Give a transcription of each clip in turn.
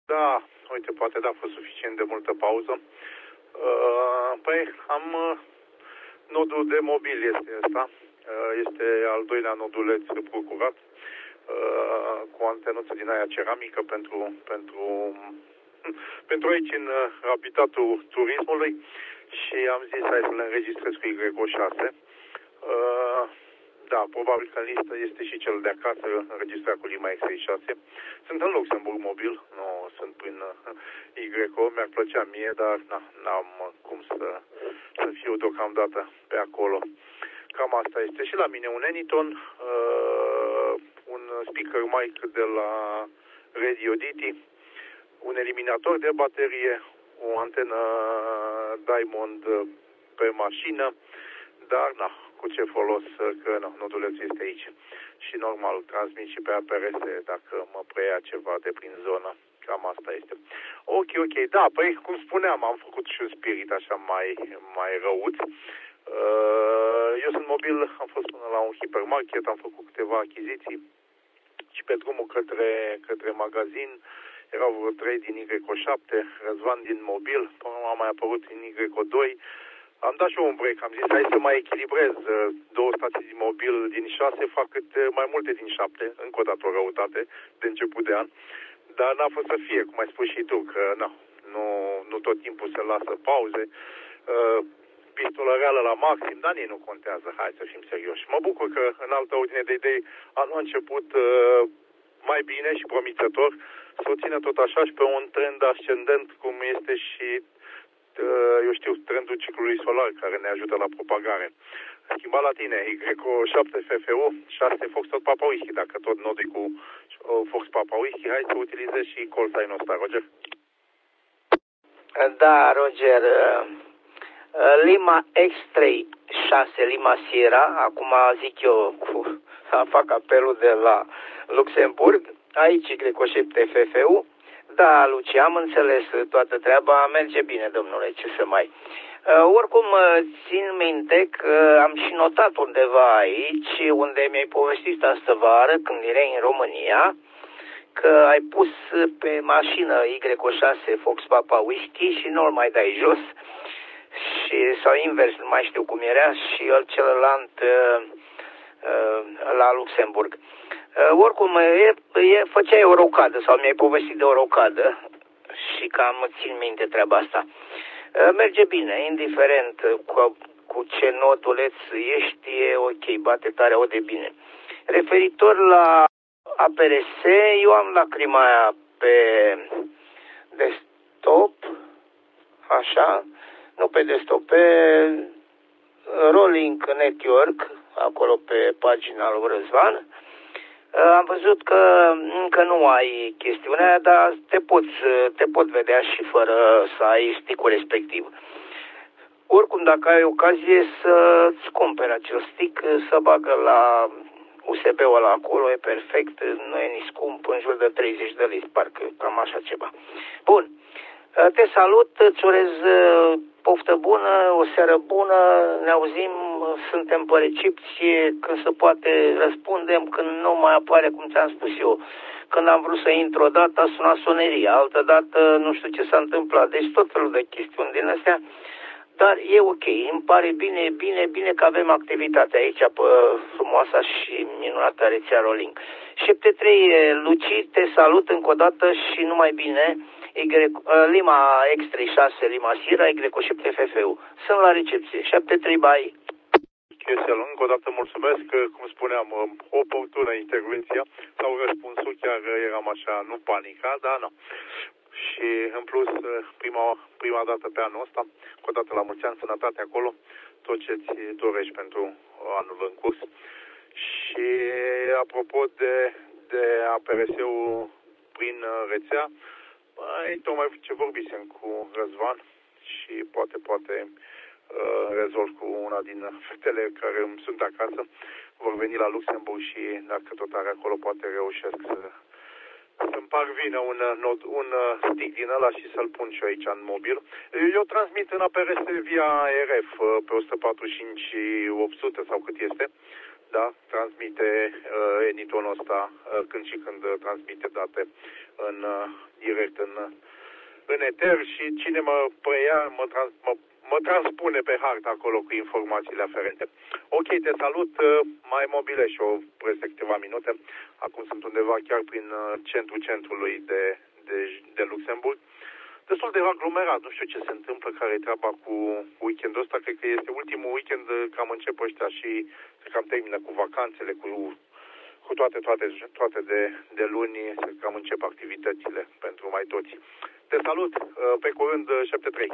Da, uite, poate a fost suficient de multă pauză. Păi, am nodul de mobil este ăsta. Este al doilea noduleț procurat cu o antenuță din aia ceramică pentru aici în habitatul turismului și am zis hai să le înregistrez cu Y6. Da, probabil că în listă este și cel de acasă înregistrat cu Lima X36. Sunt în Luxemburg mobil, nu sunt prin Y-o, mi-ar plăcea mie, dar n-am cum să fiu deocamdată pe acolo. Cam asta este. Și la mine un Anyton, un speaker mic de la Radio Diti, un eliminator de baterie, o antenă Diamond pe mașină, dar cu ce folos că nodulețul este aici. Și normal transmit și pe APRS dacă mă preia ceva de prin zonă. Cam asta este. Ok, da, păi cum spuneam, am făcut și un spirit așa mai răuț. Eu sunt mobil, am fost până la un hipermarket, am făcut câteva achiziții și pe drumul către magazin erau vreo 3 din Y7, Răzvan din mobil, până a mai apărut din Y2. Am dat și eu un break, am zis hai să mai echilibrez. 2 stații din mobil din 6 fac cât mai multe din 7, încă o dată o răutate de început de an. Dar n-a fost să fie, cum ai spus și tu, că nu tot timpul se lasă pauze. Pistolăreală la maxim, dar nici nu contează, hai să fim serioși. Mă bucur că în altă ordine de idei anul a început mai bine și promițător, să o țină tot așa și pe un trend ascendent cum este și eu știu, trendul ciclului solar care ne ajută la propagare. Schimba la tine, Y7 FFU, 6 Fox tot Papa Whisky, dacă tot nodul cu Fox Papa Whisky, hai să utilizezi și call sign-ul ăsta, Roger. Da, Roger, Lima X3 6 Lima Sierra, acum zic eu, fac apelul de la Luxemburg, aici Y7 FFU. Da, Luci, am înțeles toată treaba, merge bine, domnule, ce să mai... Oricum, țin minte că am și notat undeva aici, unde mi-ai povestit astă vară, când erai în România, că ai pus pe mașină Y6 Fox Papa Whisky și nu-l mai dai jos, sau invers, nu mai știu cum era, și celălalt la Luxemburg. Oricum, făceai o rocadă sau mi-ai povestit de o rocadă și cam țin minte treaba asta. Merge bine, indiferent cu ce noduleț ești, e ok, bate tare, aude bine. Referitor la APRS, eu am lacrima aia pe desktop, așa, nu pe desktop, pe Rolling Network, acolo pe pagina lui Răzvan. Am văzut că încă nu ai chestiunea, dar te pot vedea și fără să ai stick-ul respectiv. Oricum, dacă ai ocazie să-ți cumperi acel stick, să bagă la USB-ul ăla acolo, e perfect, nu e nici scump, în jur de 30 de lei, parcă cam așa ceva. Bun, te salut, îți urez poftă bună, o seară bună, ne auzim, suntem pe recepție, când se poate răspundem, când nu mai apare, cum ți-am spus eu. Când am vrut să intru odată, a sunat soneria, altă dată nu știu ce s-a întâmplat, deci tot felul de chestiuni din astea, dar e ok, îmi pare bine că avem activitate aici pe frumoasa și minunată rețea Rolling. 73 Luci, te salut încă o dată și numai bine. Lima X36 Lima Sierra, Y7 FFU. Sunt la recepție. 73, bye. Chesel, încă o dată mulțumesc, cum spuneam, oportună intervenția sau răspunsul, chiar eram așa, nu panica, dar nu. Și în plus, prima dată pe anul ăsta, cu o dată la mulți ani, sănătate acolo, tot ce-ți dorești pentru anul în curs. Și apropo de APRS-ul prin rețea, tocmai ce vorbisem cu Răzvan și poate rezolv cu una din fetele care îmi sunt acasă, vor veni la Luxemburg și dacă tot are acolo, poate reușesc să-mi parvină un stick din ăla și să-l pun și eu aici în mobil. Eu transmit în APRS via RF pe 145 800 sau cât este. Da, transmite Anytonul ăsta când și când transmite date direct în în eter și cine mă preia, mă transpune pe hartă acolo cu informațiile aferente. Ok, te salut, mai mobilez și eu peste câteva minute. Acum sunt undeva chiar prin centrul centrului de Luxemburg. Destul de aglomerat, nu știu ce se întâmplă, care e treaba cu weekendul ăsta. Cred că este ultimul weekend, cam încep ăștia și se cam termină cu vacanțele, cu toate de luni, se cam încep activitățile pentru mai toți. Te salut, pe curând, 73.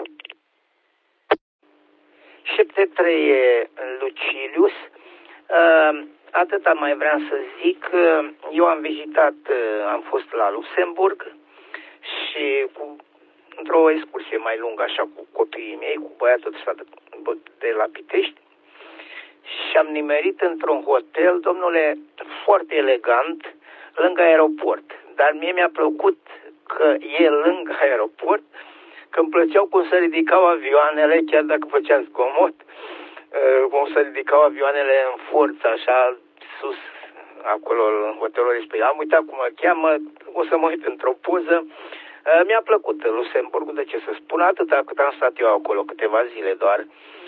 73 Lucilius. Atâta mai vreau să zic. Eu am vizitat, am fost la Luxemburg și într-o excursie mai lungă, așa, cu copiii mei, cu băiatul ăsta de la Pitești, și am nimerit într-un hotel, domnule, foarte elegant, lângă aeroport. Dar mie mi-a plăcut că e lângă aeroport, că îmi plăceau cum se ridicau avioanele, chiar dacă făcea zgomot, cum se ridicau avioanele în forță, așa, sus, acolo, în hotelul respectiv. Am uitat cum îl cheamă, o să mă uit într-o poză. Mi-a plăcut Luxemburgul, de ce să spun, atâta cât am stat eu acolo, câteva zile doar.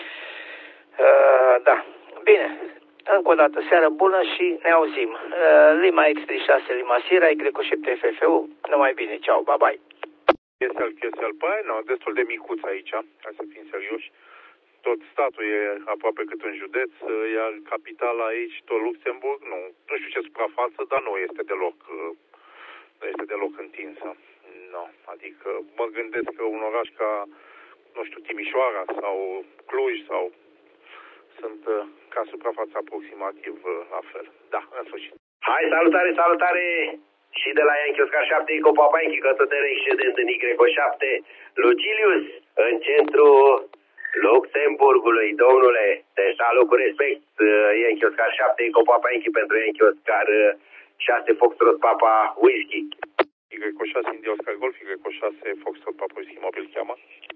Da, bine, încă o dată, seară bună și ne auzim. Lima X36, Lima Sierra, Y7 FFU, numai bine, ceau, bye bye. Chesel, păi, nu, destul de micuț aici, hai să fim serioși. Tot statul e aproape cât un județ, iar capitala aici, tot Luxemburg, nu știu ce suprafață, dar nu este deloc întinsă. No, adică mă gândesc că un oraș ca, nu știu, Timișoara sau Cluj sau sunt ca suprafață aproximativ la fel. Da, în sfârșit. Hai, salutare! Și de la Yankee Oscar 7, Eco Papa Yankee, căsător excedent în Y7, Lucilius, în centrul Luxemburgului, domnule, te salut cu respect, Yankee Oscar 7, Eco Papa Yankee pentru Yankee Oscar 6, Foxtrot Papa Whisky. Y6 India Oscar Golf, Y6 Foxtrot Papa Whisky, mobil cheamă.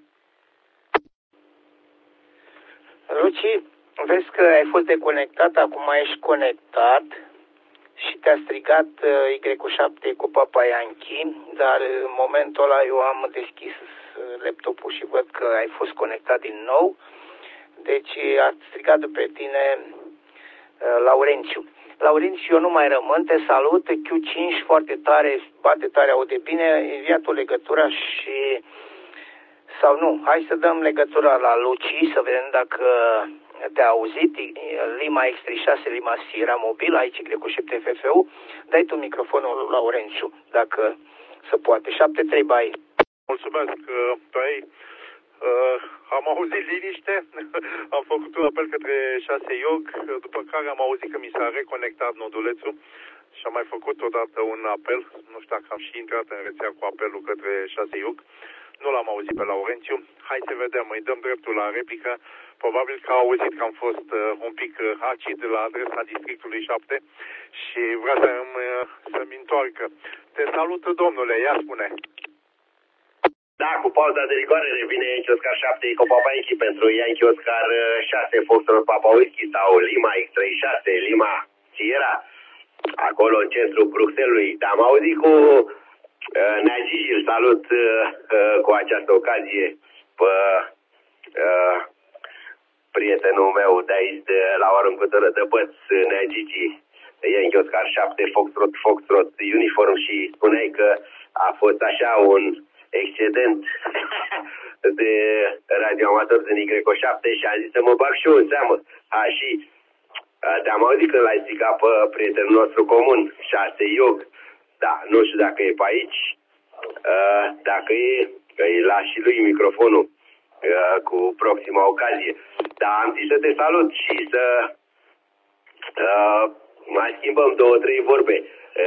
Luci, vezi că ai fost deconectat, acum ești conectat și te-a strigat Y7 cu Papa Yankee, dar în momentul ăla eu am deschis laptopul și văd că ai fost conectat din nou, deci a strigat pe tine Laurențiu. Laurențiu, eu nu mai rămân, te salut, Q5 foarte tare, bate tare, aude bine, enviat o legătura și... sau nu, hai să dăm legătura la Luci, să vedem dacă te-a auzit, Lima X36, Lima Sierra mobil, aici Y7 FFU, dai tu microfonul lui Laurențiu, dacă se poate. 7-3, bai. Mulțumesc, băi, am auzit liniște, am făcut un apel către 6 Iog, după care am auzit că mi s-a reconectat nodulețul și am mai făcut odată un apel, nu știu dacă am și intrat în rețea cu apelul către 6 Iog. Nu l-am auzit pe Laurențiu. Hai să vedem, îi dăm dreptul la replică. Probabil că a auzit că am fost un pic acid la adresa districtului 7 și vrea să-mi întoarcă. Te salut, domnule, ia spune. Da, cu pauza de rigoare revine Yankee Oscar 7, Eco Papa Yankee pentru Yankee Oscar 6, Foxtrot Papa Whisky sau Lima X36, Lima Sierra, acolo în centrul Bruxellesului. Am auzit cu... Nea Gigi, îl salut cu această ocazie pe prietenul meu de aici, de la o aruncutură de băți, Nea Gigi, Yankee Oscar 7, Foxtrot uniform, și spuneai că a fost așa un excedent de radioamator din Y7 și am zis să mă bag și eu în seamă. Și te-am auzit când l-ai strigat pe prietenul nostru comun, 6 Iog. Da, nu știu dacă e pe aici, dacă e, că îi lași și lui microfonul cu proxima ocazie. Dar am zis să te salut și să mai schimbăm 2-3 vorbe.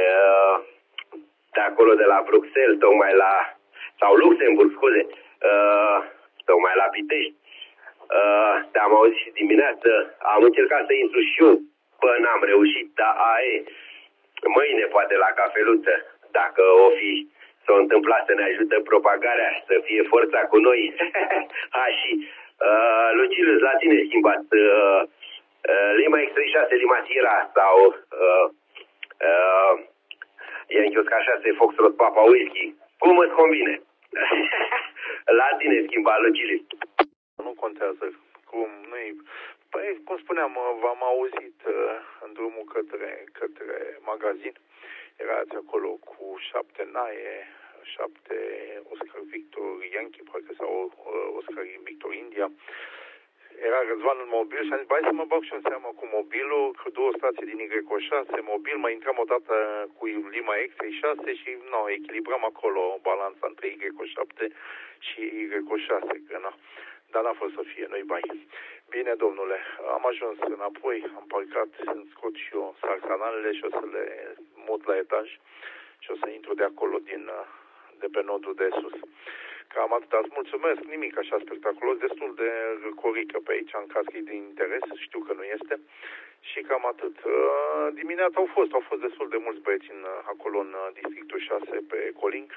De acolo de la Bruxelles, tocmai la, sau Luxemburg, scuze, tocmai la Pitești. Te-am auzit și dimineață, am încercat să intru și eu, n-am reușit, dar aia mâine poate la cafeluță, dacă o fi s-o întâmplat să ne ajute propagarea, să fie forța cu noi. Și Lucilius, la tine schimbat Lima X36, Lima Sierra sau Yankee Oscar 6, Foxtrot Papa Whisky. Cum îți convine? La tine schimba lucile. Nu contează. Păi, cum spuneam, v-am auzit în drumul către magazin. Erați acolo cu 7 Naie, 7 Oscar Victor Yankee, parcă, sau Oscar Victor India. Era Răzvan în mobil și am zis, hai să mă bag și în seamă cu mobilul, cu 2 stații din Y6, mobil, mai intram o dată cu Lima X36 și echilibram acolo balanța între Y7 și Y6, că dar n-a fost să fie, nu-i bai. Bine, domnule, am ajuns înapoi, am parcat, îmi scot și eu sarcanalele și o să le mut la etaj și o să intru de acolo de pe nodul de sus. Cam atât, îți mulțumesc, nimic așa spectaculos, destul de corică pe aici, în caz că e de interes, știu că nu este. Și cam atât. Dimineața au fost destul de mulți băieți acolo în districtul 6 pe Colink,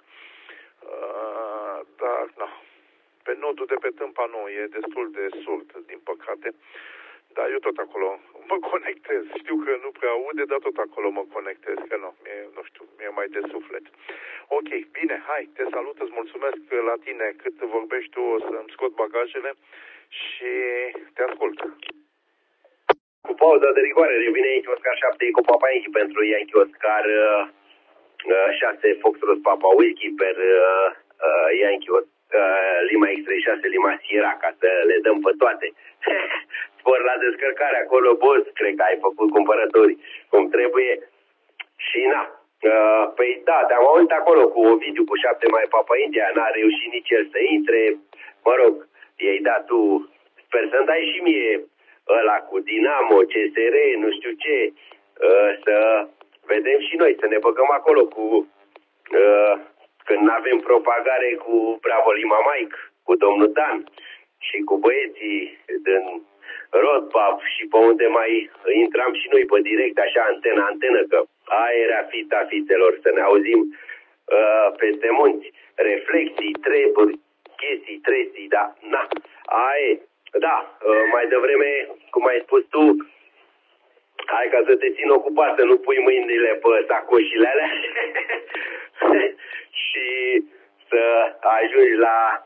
dar pe nodul de pe Tâmpa nu, e destul de surd, din păcate. Dar eu tot acolo mă conectez. Știu că nu prea aude, dar tot acolo mă conectez, că nu știu, mi-e mai de suflet. Ok, bine, hai, te salut, îți mulțumesc la tine. Cât vorbești tu, o să-mi scot bagajele și te ascult. Cu pauza de rigoare, revine Yankee Oscar 7 cu Papa Yankee pentru Yankee Oscar 6 Foxtrot Papa Whiskey per Yankee Lima X36, Lima Sierra, ca să le dăm pe toate. Spor la descărcare acolo, boss, cred că ai făcut cumpărători cum trebuie. Și păi da, te-am auzit acolo cu Ovidiu cu 7 mai Papa India, n-a reușit nici el să intre. Mă rog, i-ai dat tu, sper să-mi dai și mie ăla cu Dinamo, CSR, nu știu ce, să vedem și noi, să ne băgăm acolo cu... când n-avem propagare cu Bravo Lima Mike, cu domnul Dan și cu băieții din Rodpap și pe unde mai intram și noi pe direct, așa, antenă, că aia era fita fițelor, să ne auzim peste munți, reflexii, treburi, chestii, trestii, da, aia, da, mai devreme, cum ai spus tu, hai ca să te țin ocupat, să nu pui mâinile pe sacoșile alea și să ajungi la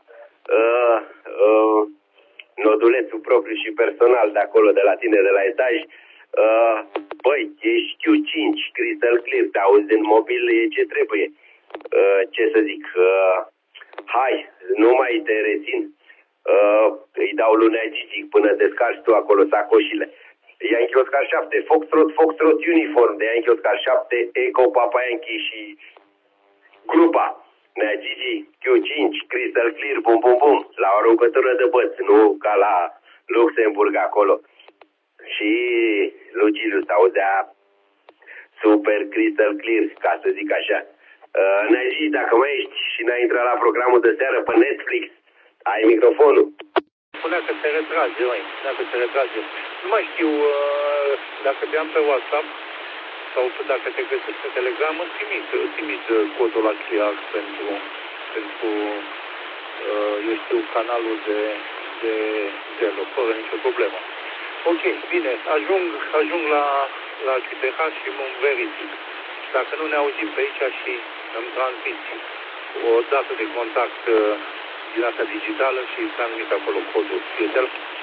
nodulețul propriu și personal de acolo, de la tine, de la etaj. Băi, ești Q5, Crystal Clear, te auzi în mobil, e ce trebuie. Ce să zic, hai, nu mai te rețin. Îi dau lunea Gigi până descarci tu acolo sacoșile. Yankee Oscar 7, Foxtrot Uniform de Yankee Oscar 7, Eco Papa Yankee și grupa Nea Gigi, Q5, Crystal Clear, bum bum bum, la o aruncătură de băți, nu ca la Luxemburg acolo. Și Luciliu s-auzea super Crystal Clear, ca să zic așa. Nea Gigi, dacă mai ești și n-ai intrat la programul de seară pe Netflix, ai microfonul. Spunea că se retrage, Nu mai știu dacă te-am pe WhatsApp sau dacă te găsesc pe Telegram, îți trimit codul la QR pentru eu știu, canalul de Zelo, fără nicio problemă. Ok, bine, ajung la QTH și mă verific. Dacă nu ne auzim pe aici și îmi transmiți o dată de contact din asta digitală și transmit acolo codul.